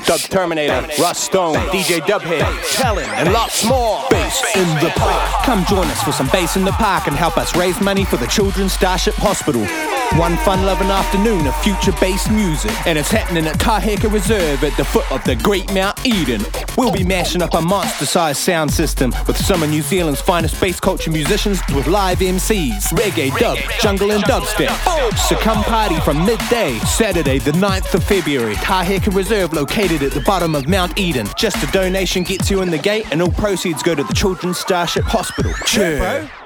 Dub Terminator, Russ Stone, DJ Dubhead, Tellin', and lots more. Bass in the Park. Come join us for some Bass in the Park and help us raise money for the Children's Starship Hospital. One fun-loving afternoon of future-based music, and it's happening at Kaheka Reserve at the foot of the Great Mount Eden. We'll be mashing up a monster-sized sound system with some of New Zealand's finest bass culture musicians with live MCs, reggae, dub, jungle and dubstep. So come party from midday, Saturday the 9th of February, Kaheka Reserve located at the bottom of Mount Eden. Just a donation gets you in the gate and all proceeds go to the Children's Starship Hospital. Cheers.